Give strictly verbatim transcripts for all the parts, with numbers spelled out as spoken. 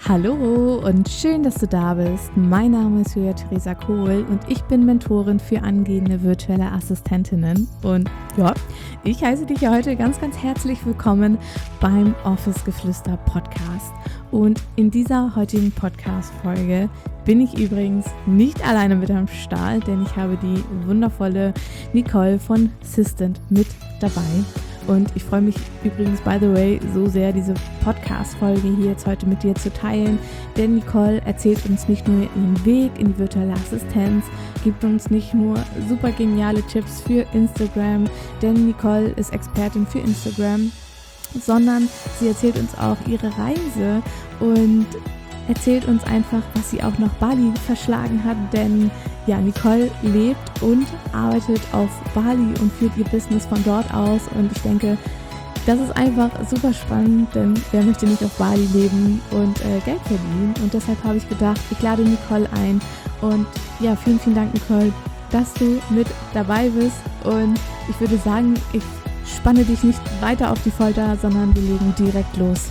Hallo und schön, dass du da bist. Mein Name ist Julia Theresa Kohl und ich bin Mentorin für angehende virtuelle Assistentinnen. Und ja, ich heiße dich ja heute ganz, ganz herzlich willkommen beim Office Geflüster Podcast. Und in dieser heutigen Podcast-Folge bin ich übrigens nicht alleine mit am Start, denn ich habe die wundervolle Nicole von Sistent mit dabei. Und ich freue mich übrigens, by the way, so sehr, diese Podcast-Folge hier jetzt heute mit dir zu teilen. Denn Nicole erzählt uns nicht nur ihren Weg in die virtuelle Assistenz, gibt uns nicht nur super geniale Tipps für Instagram, denn Nicole ist Expertin für Instagram, sondern sie erzählt uns auch ihre Reise und erzählt uns einfach, was sie auch nach Bali verschlagen hat, denn ja, Nicole lebt und arbeitet auf Bali und führt ihr Business von dort aus und ich denke, das ist einfach super spannend, denn wer möchte nicht auf Bali leben und äh, Geld verdienen, und deshalb habe ich gedacht, ich lade Nicole ein und ja, vielen, vielen Dank, Nicole, dass du mit dabei bist, und ich würde sagen, ich spanne dich nicht weiter auf die Folter, sondern wir legen direkt los.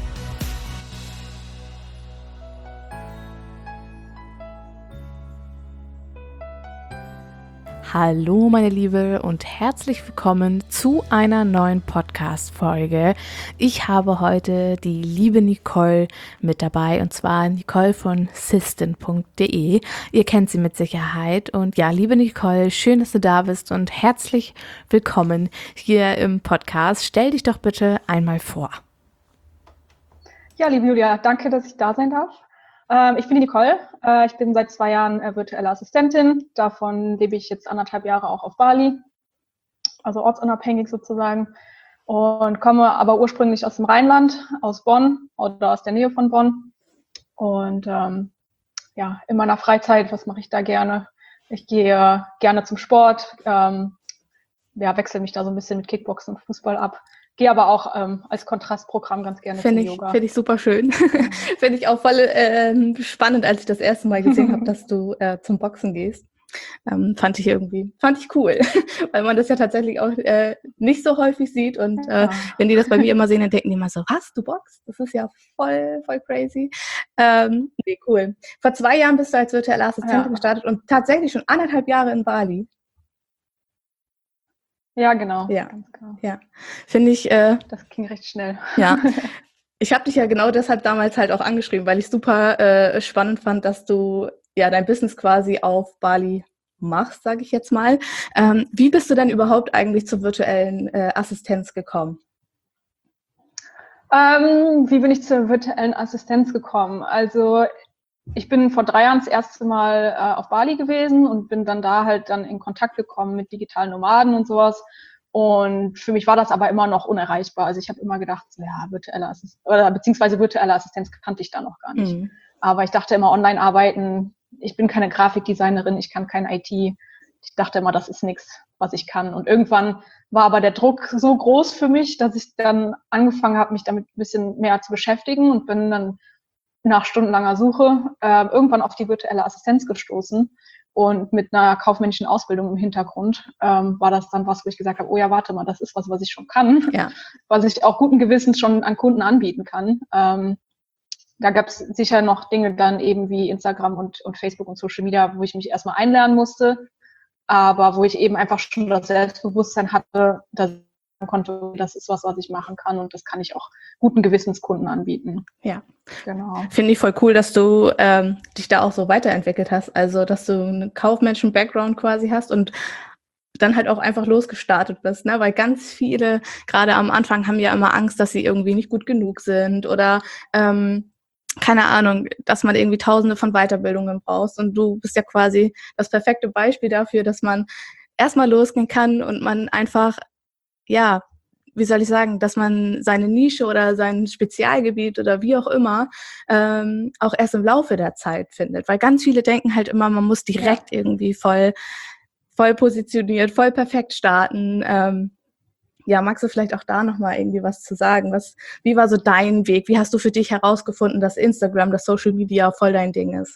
Hallo meine Liebe und herzlich willkommen zu einer neuen Podcast-Folge. Ich habe heute die liebe Nicole mit dabei, und zwar Nicole von Sistent punkt de. Ihr kennt sie mit Sicherheit, und ja, liebe Nicole, schön, dass du da bist und herzlich willkommen hier im Podcast. Stell dich doch bitte einmal vor. Ja, liebe Julia, danke, dass ich da sein darf. Ich bin die Nicole, ich bin seit zwei Jahren virtuelle Assistentin, davon lebe ich jetzt anderthalb Jahre auch auf Bali, also ortsunabhängig sozusagen, und komme aber ursprünglich aus dem Rheinland, aus Bonn oder aus der Nähe von Bonn, und ähm, ja, in meiner Freizeit, was mache ich da gerne? Ich gehe gerne zum Sport, ähm, ja, wechsle mich da so ein bisschen mit Kickboxen und Fußball ab. Gehe aber auch ähm, als Kontrastprogramm ganz gerne Find zum ich, Yoga. Finde ich super schön. Ja. Finde ich auch voll äh, spannend, als ich das erste Mal gesehen habe, dass du äh, zum Boxen gehst. Ähm, fand ich irgendwie, fand ich cool, weil man das ja tatsächlich auch äh, nicht so häufig sieht, und äh, wenn die das bei mir immer sehen, dann denken die immer so, was, du boxst? Das ist ja voll, voll crazy. Ähm, nee, cool. Vor zwei Jahren bist du als virtuelle Assistentin ja. gestartet und tatsächlich schon anderthalb Jahre in Bali. Ja, genau. Ja, ganz genau. Ja. Finde ich. Äh, das ging recht schnell. Ja. Ich habe dich ja genau deshalb damals halt auch angeschrieben, weil ich super äh, spannend fand, dass du ja dein Business quasi auf Bali machst, sage ich jetzt mal. Ähm, wie bist du denn überhaupt eigentlich zur virtuellen äh, Assistenz gekommen? Ähm, wie bin ich zur virtuellen Assistenz gekommen? Also ich bin vor drei Jahren das erste Mal äh, auf Bali gewesen und bin dann da halt dann in Kontakt gekommen mit digitalen Nomaden und sowas. Und für mich war das aber immer noch unerreichbar. Also ich habe immer gedacht, so, ja, virtuelle Assistenz, oder beziehungsweise virtuelle Assistenz kannte ich da noch gar nicht. Mhm. Aber ich dachte immer, online arbeiten, ich bin keine Grafikdesignerin, ich kann kein I T. Ich dachte immer, das ist nichts, was ich kann. Und irgendwann war aber der Druck so groß für mich, dass ich dann angefangen habe, mich damit ein bisschen mehr zu beschäftigen, und bin dann nach stundenlanger Suche äh, irgendwann auf die virtuelle Assistenz gestoßen. Und mit einer kaufmännischen Ausbildung im Hintergrund ähm, war das dann was, wo ich gesagt habe, oh ja, warte mal, das ist was, was ich schon kann, ja. was ich auch guten Gewissens schon an Kunden anbieten kann. Ähm, da gab es sicher noch Dinge dann eben wie Instagram und, und Facebook und Social Media, wo ich mich erstmal einlernen musste, aber wo ich eben einfach schon das Selbstbewusstsein hatte, dass ich konnte, das ist was, was ich machen kann, und das kann ich auch guten Gewissens Kunden anbieten. Ja, genau. Finde ich voll cool, dass du ähm, dich da auch so weiterentwickelt hast, also dass du einen kaufmännischen Background quasi hast und dann halt auch einfach losgestartet bist, ne? Weil ganz viele, gerade am Anfang, haben ja immer Angst, dass sie irgendwie nicht gut genug sind oder ähm, keine Ahnung, dass man irgendwie tausende von Weiterbildungen braucht, und du bist ja quasi das perfekte Beispiel dafür, dass man erstmal losgehen kann und man einfach, ja, wie soll ich sagen, dass man seine Nische oder sein Spezialgebiet oder wie auch immer ähm, auch erst im Laufe der Zeit findet. Weil ganz viele denken halt immer, man muss direkt ja. irgendwie voll, voll positioniert, voll perfekt starten. Ähm, ja, magst du vielleicht auch da nochmal irgendwie was zu sagen? Was, wie war so dein Weg? Wie hast du für dich herausgefunden, dass Instagram, dass Social Media voll dein Ding ist?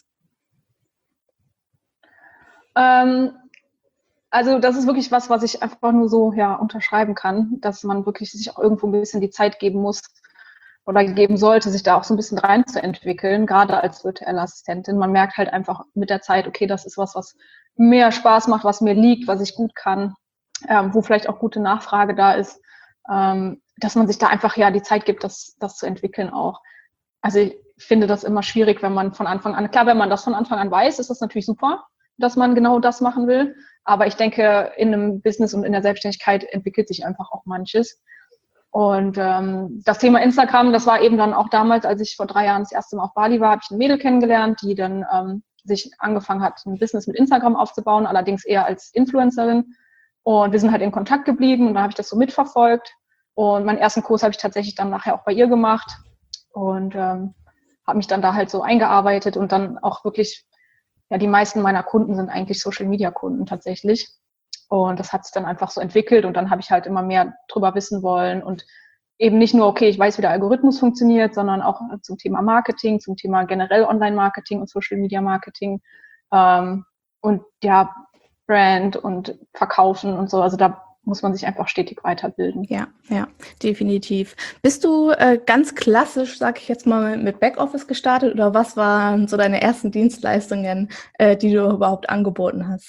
Ähm, Also das ist wirklich was, was ich einfach nur so ja unterschreiben kann, dass man wirklich sich auch irgendwo ein bisschen die Zeit geben muss, oder geben sollte, sich da auch so ein bisschen reinzuentwickeln, gerade als virtuelle Assistentin. Man merkt halt einfach mit der Zeit, okay, das ist was, was mir Spaß macht, was mir liegt, was ich gut kann, ähm, wo vielleicht auch gute Nachfrage da ist, ähm, dass man sich da einfach ja die Zeit gibt, das, das zu entwickeln auch. Also ich finde das immer schwierig, wenn man von Anfang an, klar, wenn man das von Anfang an weiß, ist das natürlich super, dass man genau das machen will. Aber ich denke, in einem Business und in der Selbstständigkeit entwickelt sich einfach auch manches. Und ähm, das Thema Instagram, das war eben dann auch damals, als ich vor drei Jahren das erste Mal auf Bali war, habe ich ein Mädel kennengelernt, die dann ähm, sich angefangen hat, ein Business mit Instagram aufzubauen, allerdings eher als Influencerin. Und wir sind halt in Kontakt geblieben und dann habe ich das so mitverfolgt. Und meinen ersten Kurs habe ich tatsächlich dann nachher auch bei ihr gemacht und ähm, habe mich dann da halt so eingearbeitet und dann auch wirklich, ja, die meisten meiner Kunden sind eigentlich Social-Media-Kunden tatsächlich. Und das hat sich dann einfach so entwickelt und dann habe ich halt immer mehr drüber wissen wollen und eben nicht nur, okay, ich weiß, wie der Algorithmus funktioniert, sondern auch zum Thema Marketing, zum Thema generell Online-Marketing und Social-Media-Marketing ähm, und ja, Brand und Verkaufen und so. Also da muss man sich einfach stetig weiterbilden. Ja, ja, definitiv. Bist du äh, ganz klassisch, sag ich jetzt mal, mit Backoffice gestartet oder was waren so deine ersten Dienstleistungen, äh, die du überhaupt angeboten hast?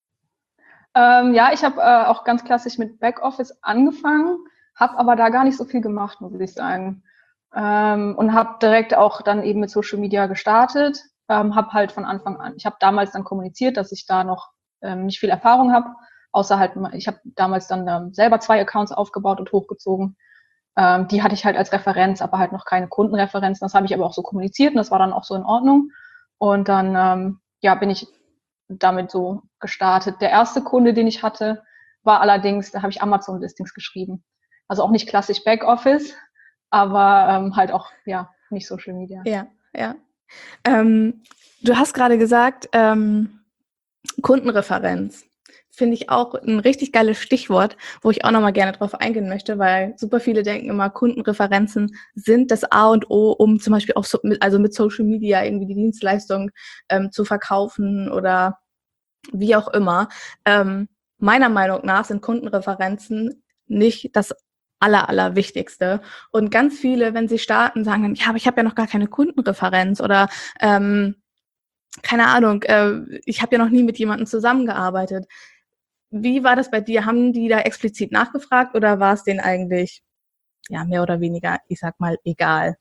Ähm, ja, ich habe äh, auch ganz klassisch mit Backoffice angefangen, habe aber da gar nicht so viel gemacht, muss ich sagen. Ähm, und habe direkt auch dann eben mit Social Media gestartet, ähm, habe halt von Anfang an, ich habe damals dann kommuniziert, dass ich da noch ähm, nicht viel Erfahrung habe, außer halt, ich habe damals dann ähm, selber zwei Accounts aufgebaut und hochgezogen. Ähm, die hatte ich halt als Referenz, aber halt noch keine Kundenreferenzen. Das habe ich aber auch so kommuniziert und das war dann auch so in Ordnung. Und dann ähm, ja, bin ich damit so gestartet. Der erste Kunde, den ich hatte, war allerdings, da habe ich Amazon-Listings geschrieben. Also auch nicht klassisch Backoffice, aber ähm, halt auch, ja, nicht Social Media. Ja, ja. Ähm, du hast gerade gesagt, ähm, Kundenreferenz. Finde ich auch ein richtig geiles Stichwort, wo ich auch nochmal gerne drauf eingehen möchte, weil super viele denken immer, Kundenreferenzen sind das A und O, um zum Beispiel auch so mit, also mit Social Media irgendwie die Dienstleistung ähm, zu verkaufen oder wie auch immer. Ähm, meiner Meinung nach sind Kundenreferenzen nicht das aller, allerwichtigste. Und ganz viele, wenn sie starten, sagen dann, ja, aber ich habe ja noch gar keine Kundenreferenz oder ähm, keine Ahnung, äh, ich habe ja noch nie mit jemandem zusammengearbeitet. Wie war das bei dir? Haben die da explizit nachgefragt oder war es denen eigentlich ja mehr oder weniger, ich sag mal, egal?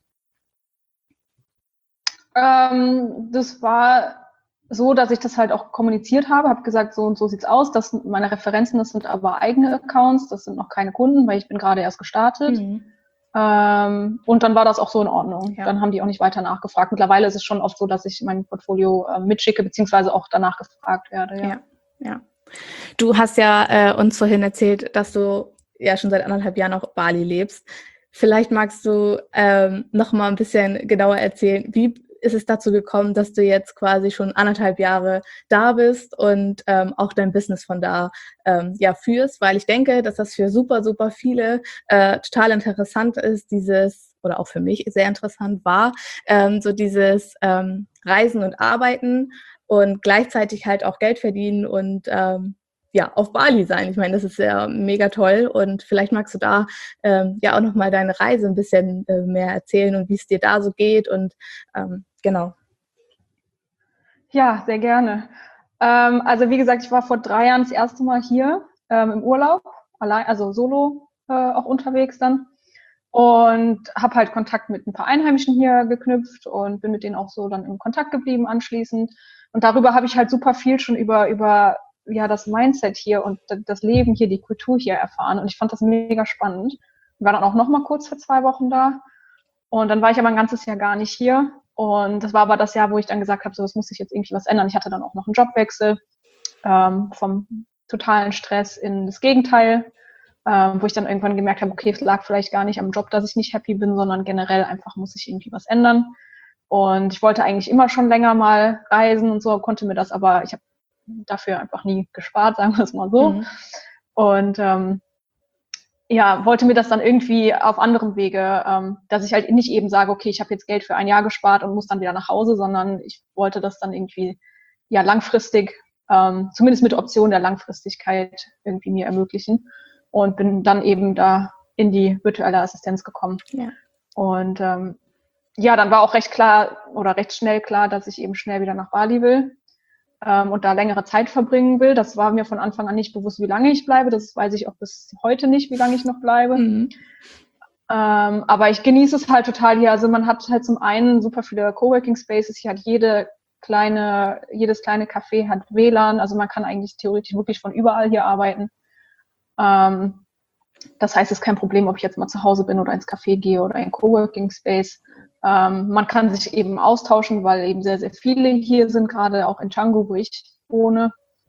Ähm, das war so, dass ich das halt auch kommuniziert habe, habe gesagt, so und so sieht's aus. Das sind meine Referenzen, das sind aber eigene Accounts, das sind noch keine Kunden, weil ich bin gerade erst gestartet. Mhm. Ähm, und dann war das auch so in Ordnung. Ja. Dann haben die auch nicht weiter nachgefragt. Mittlerweile ist es schon oft so, dass ich mein Portfolio äh, mitschicke, beziehungsweise auch danach gefragt werde. Ja, ja. ja. Du hast ja äh, uns vorhin erzählt, dass du ja schon seit anderthalb Jahren auf Bali lebst. Vielleicht magst du ähm, noch mal ein bisschen genauer erzählen, wie ist es dazu gekommen, dass du jetzt quasi schon anderthalb Jahre da bist und ähm, auch dein Business von da ähm, ja führst, weil ich denke, dass das für super, super viele äh, total interessant ist, dieses, oder auch für mich sehr interessant war, ähm, so dieses ähm, Reisen und Arbeiten und gleichzeitig halt auch Geld verdienen und ähm, ja, auf Bali sein. Ich meine, das ist ja mega toll und vielleicht magst du da ähm, ja auch nochmal deine Reise ein bisschen äh, mehr erzählen und wie es dir da so geht und ähm, genau. Ja, sehr gerne. Ähm, also wie gesagt, ich war vor drei Jahren das erste Mal hier ähm, im Urlaub, allein, also solo äh, auch unterwegs dann und habe halt Kontakt mit ein paar Einheimischen hier geknüpft und bin mit denen auch so dann in Kontakt geblieben anschließend. Und darüber habe ich halt super viel schon über über ja das Mindset hier und das Leben hier, die Kultur hier erfahren. Und ich fand das mega spannend. Ich war dann auch noch mal kurz für zwei Wochen da. Und dann war ich aber ein ganzes Jahr gar nicht hier. Und das war aber das Jahr, wo ich dann gesagt habe, so, das muss sich jetzt irgendwie was ändern. Ich hatte dann auch noch einen Jobwechsel ähm, vom totalen Stress in das Gegenteil, ähm, wo ich dann irgendwann gemerkt habe, okay, es lag vielleicht gar nicht am Job, dass ich nicht happy bin, sondern generell einfach muss sich irgendwie was ändern. Und ich wollte eigentlich immer schon länger mal reisen und so, konnte mir das aber, ich habe dafür einfach nie gespart, sagen wir es mal so. Mhm. Und ähm, ja, wollte mir das dann irgendwie auf anderem Wege, ähm, dass ich halt nicht eben sage, okay, ich habe jetzt Geld für ein Jahr gespart und muss dann wieder nach Hause, sondern ich wollte das dann irgendwie ja langfristig, ähm, zumindest mit der Option der Langfristigkeit irgendwie mir ermöglichen und bin dann eben da in die virtuelle Assistenz gekommen. Ja. Und ähm, ja, dann war auch recht klar oder recht schnell klar, dass ich eben schnell wieder nach Bali will ähm, und da längere Zeit verbringen will. Das war mir von Anfang an nicht bewusst, wie lange ich bleibe. Das weiß ich auch bis heute nicht, wie lange ich noch bleibe. Mhm. Ähm, aber ich genieße es halt total hier. Also man hat halt zum einen super viele Coworking Spaces. Hier hat jede kleine, jedes kleine Café hat W L A N. Also man kann eigentlich theoretisch wirklich von überall hier arbeiten. Ähm, das heißt, es ist kein Problem, ob ich jetzt mal zu Hause bin oder ins Café gehe oder in Coworking Space. Ähm, man kann sich eben austauschen, weil eben sehr, sehr viele hier sind, gerade auch in Canggu, wo ich wohne.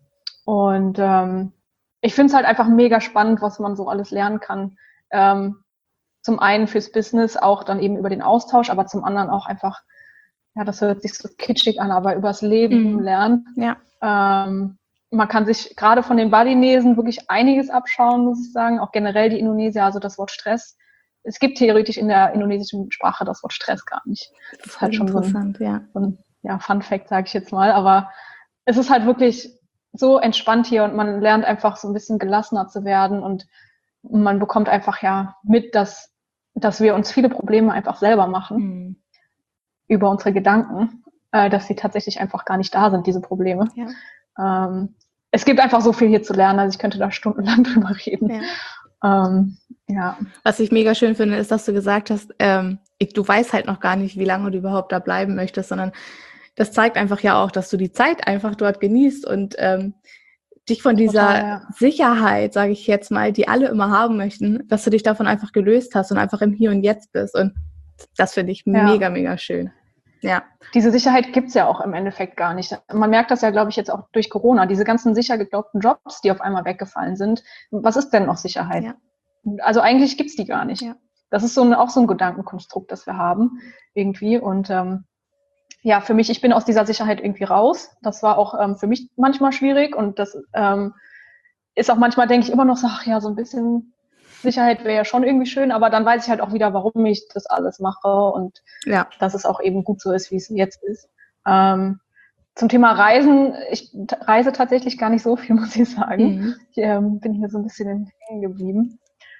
Und ähm, ich finde es halt einfach mega spannend, was man so alles lernen kann. Ähm, zum einen fürs Business, auch dann eben über den Austausch, aber zum anderen auch einfach, ja, das hört sich so kitschig an, aber übers Leben mhm. lernen. Ja. Ähm, man kann sich gerade von den Balinesen wirklich einiges abschauen, muss ich sagen. Auch generell die Indonesier, also das Wort Stress. Es gibt theoretisch in der indonesischen Sprache das Wort Stress gar nicht. Das ist halt schon so ein, ja. so ein ja, Fun Fact, sage ich jetzt mal. Aber es ist halt wirklich so entspannt hier und man lernt einfach so ein bisschen gelassener zu werden und man bekommt einfach ja mit, dass, dass wir uns viele Probleme einfach selber machen mhm. über unsere Gedanken, äh, dass sie tatsächlich einfach gar nicht da sind, diese Probleme. Ja. Ähm, es gibt einfach so viel hier zu lernen, also ich könnte da stundenlang drüber reden. Ja. Ähm, ja. Was ich mega schön finde, ist, dass du gesagt hast, ähm, ich, du weißt halt noch gar nicht, wie lange du überhaupt da bleiben möchtest, sondern das zeigt einfach ja auch, dass du die Zeit einfach dort genießt und ähm, dich von dieser Total, ja. Sicherheit, sage ich jetzt mal, die alle immer haben möchten, dass du dich davon einfach gelöst hast und einfach im Hier und Jetzt bist. Und das finde ich ja. mega, mega schön. Ja. Diese Sicherheit gibt's ja auch im Endeffekt gar nicht. Man merkt das ja, glaube ich, jetzt auch durch Corona. Diese ganzen sicher geglaubten Jobs, die auf einmal weggefallen sind. Was ist denn noch Sicherheit? Ja. Also eigentlich gibt's die gar nicht. Ja. Das ist so ein, auch so ein Gedankenkonstrukt, das wir haben irgendwie. Und ähm, ja, für mich, ich bin aus dieser Sicherheit irgendwie raus. Das war auch ähm, für mich manchmal schwierig. Und das ähm, ist auch manchmal, denke ich immer noch so, ach ja, so ein bisschen Sicherheit wäre ja schon irgendwie schön, aber dann weiß ich halt auch wieder, warum ich das alles mache und ja. dass es auch eben gut so ist, wie es jetzt ist. Ähm, zum Thema Reisen, ich reise tatsächlich gar nicht so viel, muss ich sagen. Mhm. Ich ähm, bin hier so ein bisschen hängen geblieben.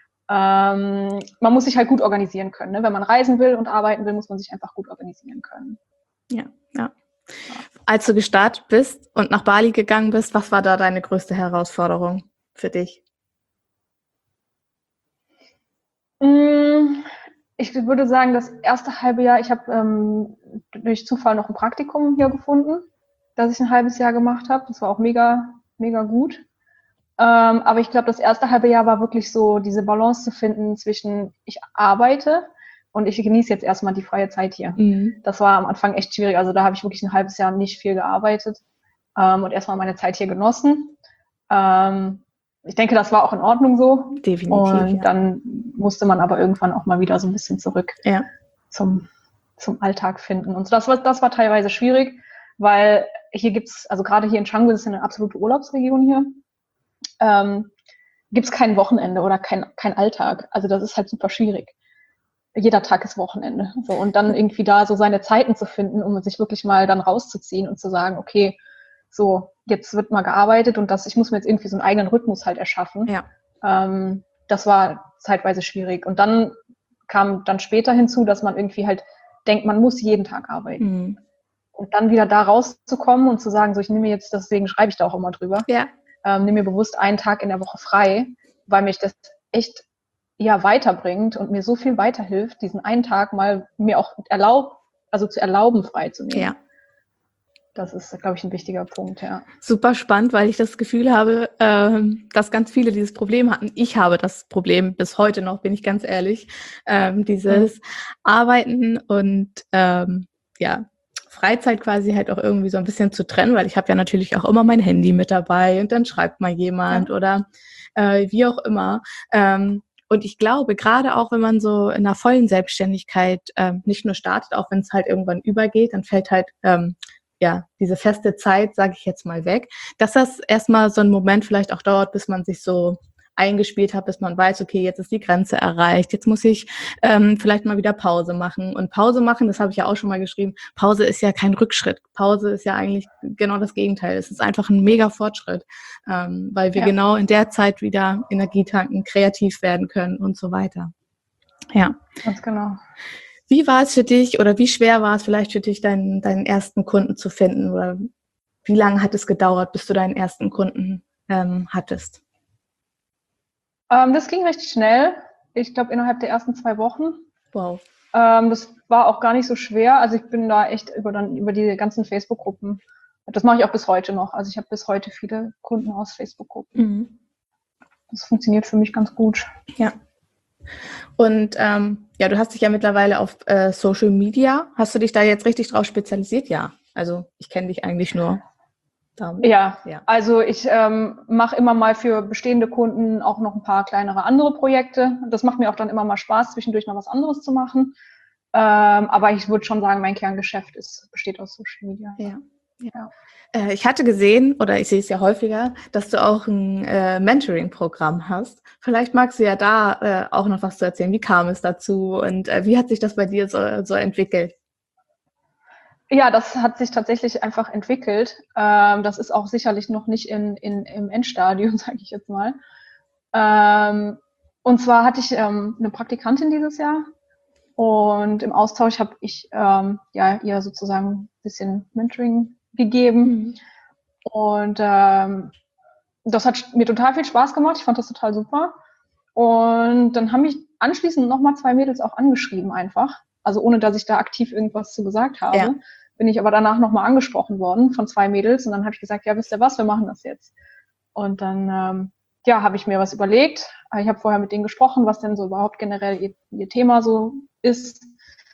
Ähm, man muss sich halt gut organisieren können. Ne? Wenn man reisen will und arbeiten will, muss man sich einfach gut organisieren können. Ja, ja. Als du gestartet bist und nach Bali gegangen bist, was war da deine größte Herausforderung für dich? Ich würde sagen, das erste halbe Jahr, ich habe ähm, durch Zufall noch ein Praktikum hier gefunden, das ich ein halbes Jahr gemacht habe. Das war auch mega, mega gut. Ähm, aber ich glaube, das erste halbe Jahr war wirklich so, diese Balance zu finden zwischen ich arbeite und ich genieße jetzt erstmal die freie Zeit hier. Mhm. Das war am Anfang echt schwierig. Also da habe ich wirklich ein halbes Jahr nicht viel gearbeitet ähm, und erstmal meine Zeit hier genossen. Ähm, Ich denke, das war auch in Ordnung so. Definitiv. Und ja. dann musste man aber irgendwann auch mal wieder so ein bisschen zurück ja. zum, zum Alltag finden. Und das war, das war teilweise schwierig, weil hier gibt's, also gerade hier in Canggu, das ist eine absolute Urlaubsregion hier, ähm, gibt's kein Wochenende oder kein, kein Alltag. Also das ist halt super schwierig. Jeder Tag ist Wochenende. So, und dann irgendwie da so seine Zeiten zu finden, um sich wirklich mal dann rauszuziehen und zu sagen, okay, so, jetzt wird mal gearbeitet und das, ich muss mir jetzt irgendwie so einen eigenen Rhythmus halt erschaffen. Ja. Ähm, das war zeitweise schwierig. Und dann kam dann später hinzu, dass man irgendwie halt denkt, man muss jeden Tag arbeiten. Mhm. Und dann wieder da rauszukommen und zu sagen, so, ich nehme jetzt, deswegen schreibe ich da auch immer drüber, ja. ähm, nehme mir bewusst einen Tag in der Woche frei, weil mich das echt ja weiterbringt und mir so viel weiterhilft, diesen einen Tag mal mir auch erlaubt, also zu erlauben, frei zu nehmen. Ja. Das ist, glaube ich, ein wichtiger Punkt, ja. Super spannend, weil ich das Gefühl habe, ähm, dass ganz viele dieses Problem hatten. Ich habe das Problem bis heute noch, bin ich ganz ehrlich. Ähm, dieses mhm. Arbeiten und ähm, ja, Freizeit quasi halt auch irgendwie so ein bisschen zu trennen, weil ich habe ja natürlich auch immer mein Handy mit dabei und dann schreibt mal jemand ja. oder äh, wie auch immer. Ähm, Und ich glaube, gerade auch wenn man so in einer vollen Selbstständigkeit ähm, nicht nur startet, auch wenn es halt irgendwann übergeht, dann fällt halt ähm, ja diese feste Zeit, sage ich jetzt mal, weg, dass das erstmal so ein Moment vielleicht auch dauert, bis man sich so eingespielt hat, bis man weiß, okay, jetzt ist die Grenze erreicht, jetzt muss ich ähm, vielleicht mal wieder Pause machen. Und Pause machen, das habe ich ja auch schon mal geschrieben, Pause ist ja kein Rückschritt. Pause ist ja eigentlich genau das Gegenteil. Es ist einfach ein mega Fortschritt, ähm, weil wir ja. genau in der Zeit wieder Energie tanken, kreativ werden können und so weiter. Ja. Ganz genau. Wie war es für dich oder wie schwer war es vielleicht für dich, deinen, deinen ersten Kunden zu finden? Oder wie lange hat es gedauert, bis du deinen ersten Kunden ähm, hattest? Ähm, das ging recht schnell. Ich glaube, innerhalb der ersten zwei Wochen. Wow. Ähm, das war auch gar nicht so schwer. Also ich bin da echt über, dann, über die ganzen Facebook-Gruppen. Das mache ich auch bis heute noch. Also ich habe bis heute viele Kunden aus Facebook-Gruppen. Mhm. Das funktioniert für mich ganz gut. Ja. Und ähm, ja, du hast dich ja mittlerweile auf äh, Social Media, hast du dich da jetzt richtig drauf spezialisiert? Ja. Also ich kenne dich eigentlich nur damit. Ja, Ja. also ich ähm, mache immer mal für bestehende Kunden auch noch ein paar kleinere andere Projekte. Das macht mir auch dann immer mal Spaß, zwischendurch noch was anderes zu machen. Ähm, aber ich würde schon sagen, mein Kerngeschäft ist, besteht aus Social Media. Ja. Ja. Äh, ich hatte gesehen, oder ich sehe es ja häufiger, dass du auch ein äh, Mentoring-Programm hast. Vielleicht magst du ja da äh, auch noch was zu erzählen. Wie kam es dazu und äh, wie hat sich das bei dir so, so entwickelt? Ja, das hat sich tatsächlich einfach entwickelt. Ähm, das ist auch sicherlich noch nicht in, in, im Endstadium, sage ich jetzt mal. Ähm, und zwar hatte ich ähm, eine Praktikantin dieses Jahr und im Austausch habe ich ähm, ja, ihr sozusagen ein bisschen Mentoring gegeben. Mhm. Und ähm, das hat mir total viel Spaß gemacht. Ich fand das total super. Und dann haben mich anschließend nochmal zwei Mädels auch angeschrieben einfach. Also ohne, dass ich da aktiv irgendwas zu gesagt habe. Ja. Bin ich aber danach nochmal angesprochen worden von zwei Mädels. Und dann habe ich gesagt, ja, wisst ihr was, wir machen das jetzt. Und dann, ähm, ja, habe ich mir was überlegt. Ich habe vorher mit denen gesprochen, was denn so überhaupt generell ihr, ihr Thema so ist.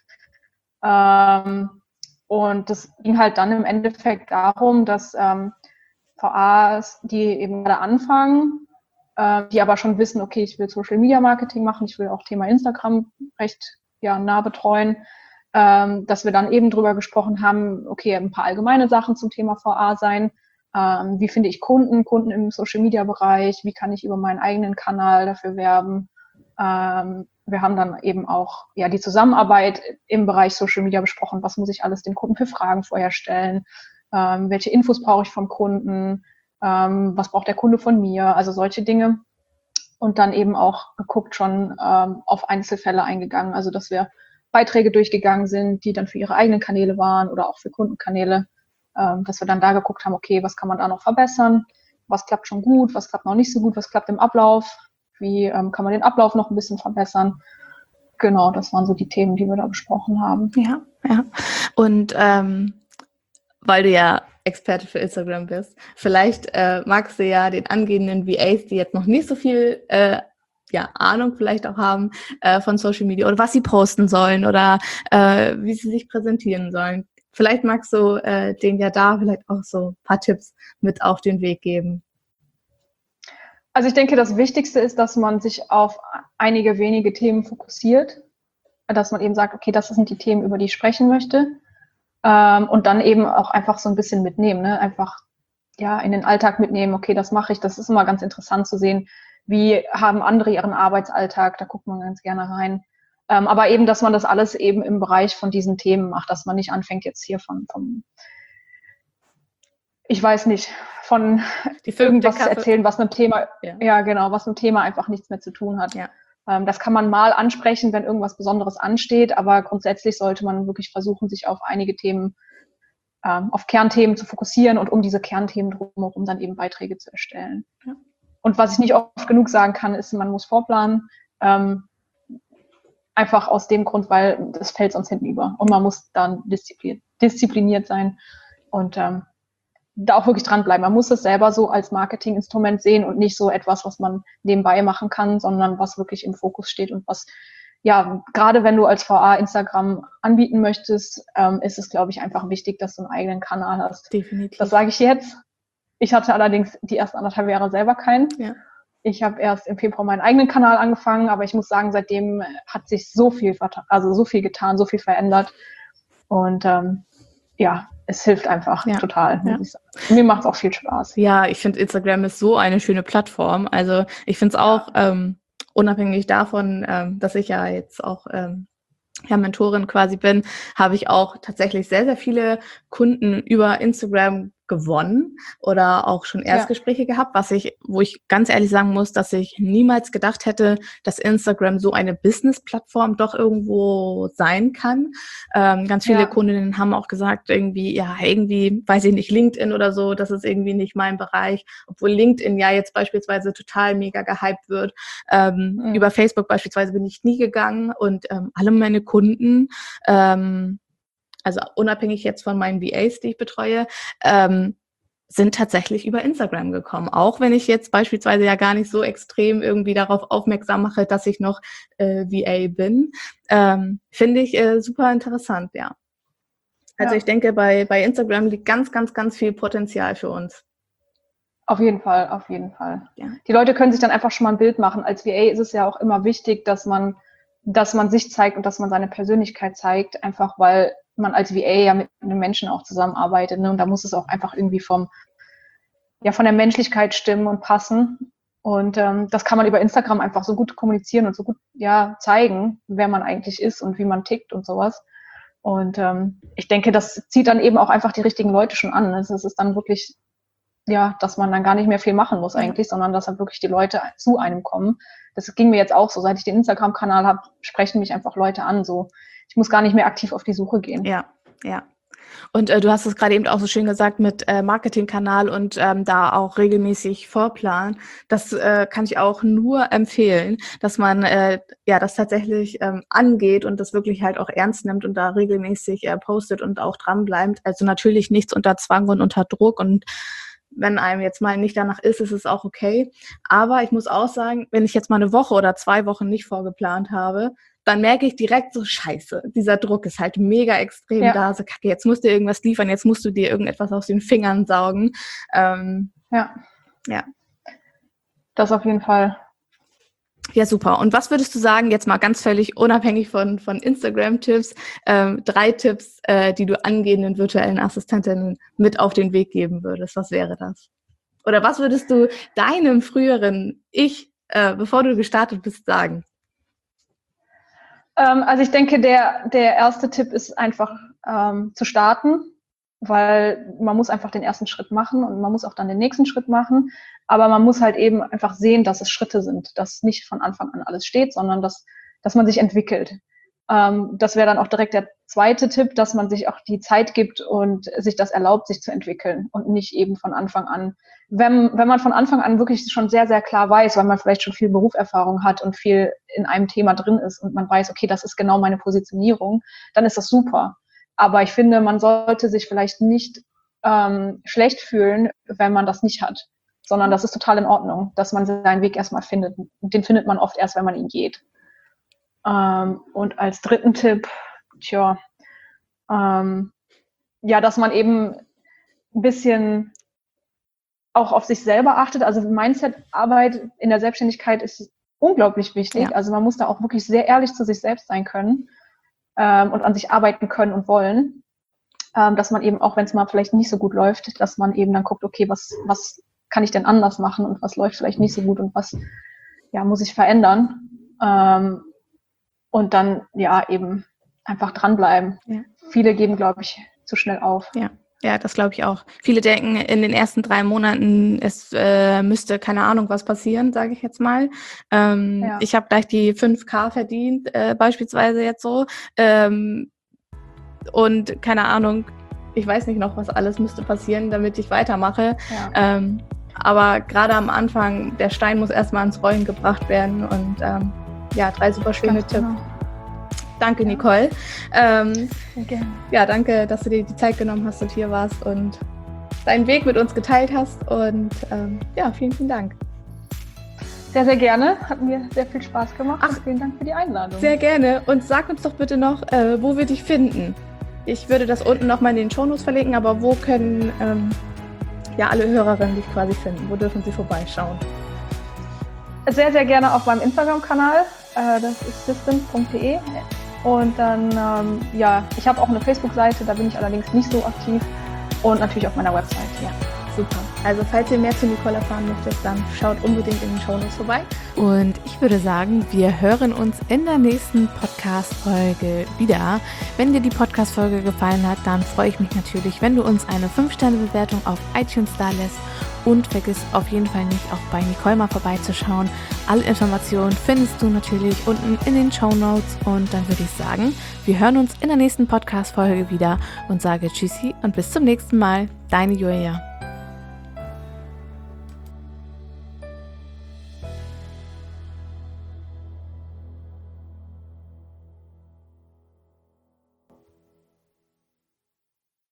Ähm, und das ging halt dann im Endeffekt darum, dass ähm, V As, die eben gerade anfangen, äh, die aber schon wissen, okay, ich will Social Media Marketing machen, ich will auch Thema Instagram recht ja, nah betreuen, ähm, dass wir dann eben drüber gesprochen haben, okay, ein paar allgemeine Sachen zum Thema V A sein. Ähm, wie finde ich Kunden, Kunden im Social Media Bereich, wie kann ich über meinen eigenen Kanal dafür werben. Ähm, wir haben dann eben auch ja die Zusammenarbeit im Bereich Social Media besprochen, was muss ich alles den Kunden für Fragen vorher stellen, ähm, welche Infos brauche ich vom Kunden, ähm, was braucht der Kunde von mir, also solche Dinge. Und dann eben auch geguckt, schon ähm, auf Einzelfälle eingegangen, also dass wir Beiträge durchgegangen sind, die dann für ihre eigenen Kanäle waren oder auch für Kundenkanäle, ähm, dass wir dann da geguckt haben, okay, was kann man da noch verbessern, was klappt schon gut, was klappt noch nicht so gut, was klappt im Ablauf, wie ähm, kann man den Ablauf noch ein bisschen verbessern. Genau, das waren so die Themen, die wir da besprochen haben. Ja, ja. Und ähm, weil du ja Experte für Instagram bist, vielleicht äh, magst du ja den angehenden V As, die jetzt noch nicht so viel äh, ja, Ahnung vielleicht auch haben äh, von Social Media oder was sie posten sollen oder äh, wie sie sich präsentieren sollen. Vielleicht magst du äh, denen ja da vielleicht auch so ein paar Tipps mit auf den Weg geben. Also ich denke, das Wichtigste ist, dass man sich auf einige wenige Themen fokussiert, dass man eben sagt, okay, das sind die Themen, über die ich sprechen möchte. Ähm, und dann eben auch einfach so ein bisschen mitnehmen, ne? Einfach ja in den Alltag mitnehmen, okay, das mache ich. Das ist immer ganz interessant zu sehen, wie haben andere ihren Arbeitsalltag, da guckt man ganz gerne rein. Ähm, aber eben, dass man das alles eben im Bereich von diesen Themen macht, dass man nicht anfängt jetzt hier von, vom, ich weiß nicht, von Die irgendwas Kasse. zu erzählen, was mit dem Thema, ja. ja genau, was mit dem Thema einfach nichts mehr zu tun hat. Ja. Ähm, das kann man mal ansprechen, wenn irgendwas Besonderes ansteht, aber grundsätzlich sollte man wirklich versuchen, sich auf einige Themen, ähm, auf Kernthemen zu fokussieren und um diese Kernthemen drumherum dann eben Beiträge zu erstellen. Ja. Und was ich nicht oft genug sagen kann, ist, man muss vorplanen. Ähm, einfach aus dem Grund, weil das fällt sonst hinten über. Und man muss dann diszipliniert, diszipliniert sein und ähm, da auch wirklich dranbleiben. Man muss es selber so als Marketinginstrument sehen und nicht so etwas, was man nebenbei machen kann, sondern was wirklich im Fokus steht und was, ja, gerade wenn du als V A Instagram anbieten möchtest, ähm, ist es, glaube ich, einfach wichtig, dass du einen eigenen Kanal hast. Definitiv. Das sage ich jetzt. Ich hatte allerdings die ersten anderthalb Jahre selber keinen. Ja. Ich habe erst im Februar meinen eigenen Kanal angefangen, aber ich muss sagen, seitdem hat sich so viel, also so viel getan, so viel verändert. Und ähm, ja, es hilft einfach ja. total, muss ja. ich sagen. Mir macht es auch viel Spaß. Ja, ich finde, Instagram ist so eine schöne Plattform. Also ich finde es auch ja. ähm, unabhängig davon, ähm, dass ich ja jetzt auch ähm, ja, Mentorin quasi bin, habe ich auch tatsächlich sehr, sehr viele Kunden über Instagram gewonnen oder auch schon Erstgespräche ja. gehabt, was ich, wo ich ganz ehrlich sagen muss, dass ich niemals gedacht hätte, dass Instagram so eine Business-Plattform doch irgendwo sein kann. Ähm, ganz viele ja. Kundinnen haben auch gesagt, irgendwie, ja, irgendwie, weiß ich nicht, LinkedIn oder so, das ist irgendwie nicht mein Bereich, obwohl LinkedIn ja jetzt beispielsweise total mega gehypt wird. Ähm, mhm. Über Facebook beispielsweise bin ich nie gegangen und ähm, alle meine Kunden, ähm, also unabhängig jetzt von meinen V As, die ich betreue, ähm, sind tatsächlich über Instagram gekommen. Auch wenn ich jetzt beispielsweise ja gar nicht so extrem irgendwie darauf aufmerksam mache, dass ich noch äh, V A bin, ähm, finde ich äh, super interessant, ja. Also ja. ich denke, bei, bei Instagram liegt ganz, ganz, ganz viel Potenzial für uns. Auf jeden Fall, auf jeden Fall. Ja. Die Leute können sich dann einfach schon mal ein Bild machen. Als V A ist es ja auch immer wichtig, dass man, dass man sich zeigt und dass man seine Persönlichkeit zeigt, einfach weil man als V A ja mit einem Menschen auch zusammenarbeitet, ne? Und da muss es auch einfach irgendwie vom, ja, von der Menschlichkeit stimmen und passen. Und ähm, das kann man über Instagram einfach so gut kommunizieren und so gut, ja, zeigen, wer man eigentlich ist und wie man tickt und sowas. Und ähm, ich denke, das zieht dann eben auch einfach die richtigen Leute schon an. Es ist dann wirklich, ja, dass man dann gar nicht mehr viel machen muss eigentlich, ja. sondern dass dann wirklich die Leute zu einem kommen. Das ging mir jetzt auch so. Seit ich den Instagram-Kanal habe, sprechen mich einfach Leute an, so. Ich muss gar nicht mehr aktiv auf die Suche gehen. Ja, ja. Und äh, du hast es gerade eben auch so schön gesagt mit äh, Marketingkanal und ähm, da auch regelmäßig vorplanen. Das äh, kann ich auch nur empfehlen, dass man äh, ja das tatsächlich ähm, angeht und das wirklich halt auch ernst nimmt und da regelmäßig äh, postet und auch dran bleibt. Also natürlich nichts unter Zwang und unter Druck, und wenn einem jetzt mal nicht danach ist, ist es auch okay. Aber ich muss auch sagen, wenn ich jetzt mal eine Woche oder zwei Wochen nicht vorgeplant habe, dann merke ich direkt so, scheiße, dieser Druck ist halt mega extrem ja. da. So, kacke, jetzt musst du irgendwas liefern, jetzt musst du dir irgendetwas aus den Fingern saugen. Ähm, ja. Ja. Das auf jeden Fall. Ja, super. Und was würdest du sagen, jetzt mal ganz völlig unabhängig von, von Instagram-Tipps, ähm, drei Tipps, äh, die du angehenden virtuellen Assistentinnen mit auf den Weg geben würdest? Was wäre das? Oder was würdest du deinem früheren Ich, äh, bevor du gestartet bist, sagen? Ähm, also ich denke, der, der erste Tipp ist einfach ähm, zu starten, weil man muss einfach den ersten Schritt machen und man muss auch dann den nächsten Schritt machen. Aber man muss halt eben einfach sehen, dass es Schritte sind, dass nicht von Anfang an alles steht, sondern dass, dass man sich entwickelt. Ähm, das wäre dann auch direkt der zweite Tipp, dass man sich auch die Zeit gibt und sich das erlaubt, sich zu entwickeln und nicht eben von Anfang an. Wenn, wenn man von Anfang an wirklich schon sehr, sehr klar weiß, weil man vielleicht schon viel Berufserfahrung hat und viel in einem Thema drin ist und man weiß, okay, das ist genau meine Positionierung, dann ist das super. Aber ich finde, man sollte sich vielleicht nicht ähm, schlecht fühlen, wenn man das nicht hat, sondern das ist total in Ordnung, dass man seinen Weg erstmal findet. Und den findet man oft erst, wenn man ihn geht. Ähm, und als dritten Tipp, tja, ähm, ja, dass man eben ein bisschen auch auf sich selber achtet. Also Mindset-Arbeit in der Selbstständigkeit ist unglaublich wichtig. Ja. Also man muss da auch wirklich sehr ehrlich zu sich selbst sein können ähm, und an sich arbeiten können und wollen. Ähm, dass man eben auch, wenn es mal vielleicht nicht so gut läuft, dass man eben dann guckt, okay, was, was kann ich denn anders machen und was läuft vielleicht nicht so gut und was ja, muss ich verändern. Ähm, und dann ja eben einfach dranbleiben. Ja. Viele geben, glaube ich, zu schnell auf. Ja. Ja, das glaube ich auch. Viele denken in den ersten drei Monaten, es äh, müsste keine Ahnung was passieren, sage ich jetzt mal. Ähm, ja. Ich habe gleich die fünf K verdient, äh, beispielsweise jetzt so. Ähm, und keine Ahnung, ich weiß nicht noch, was alles müsste passieren, damit ich weitermache. Ja. Ähm, aber gerade am Anfang, der Stein muss erstmal ans Rollen gebracht werden. Und ähm, ja, drei super schöne Tipps. Genau. Danke, Nicole. Ähm, Gerne. Ja, danke, dass du dir die Zeit genommen hast und hier warst und deinen Weg mit uns geteilt hast. Und ähm, ja, vielen, vielen Dank. Sehr, sehr gerne. Hat mir sehr viel Spaß gemacht. Ach, und vielen Dank für die Einladung. Sehr gerne. Und sag uns doch bitte noch, äh, wo wir dich finden. Ich würde das unten nochmal in den Shownotes verlinken, aber wo können ähm, ja alle Hörerinnen dich quasi finden? Wo dürfen sie vorbeischauen? Sehr, sehr gerne auf meinem Instagram-Kanal. Äh, das ist system punkt de. Und dann, ähm, ja, ich habe auch eine Facebook-Seite, da bin ich allerdings nicht so aktiv. Und natürlich auf meiner Website. Ja, super. Also falls ihr mehr zu Nicole erfahren möchtet, dann schaut unbedingt in den Shownotes vorbei. Und ich würde sagen, wir hören uns in der nächsten Podcast-Folge wieder. Wenn dir die Podcast-Folge gefallen hat, dann freue ich mich natürlich, wenn du uns eine fünf Sterne Bewertung auf iTunes da lässt. Und vergiss auf jeden Fall nicht, auch bei Nicole mal vorbeizuschauen. Alle Informationen findest du natürlich unten in den Shownotes. Und dann würde ich sagen, wir hören uns in der nächsten Podcast-Folge wieder und sage Tschüssi und bis zum nächsten Mal. Deine Julia.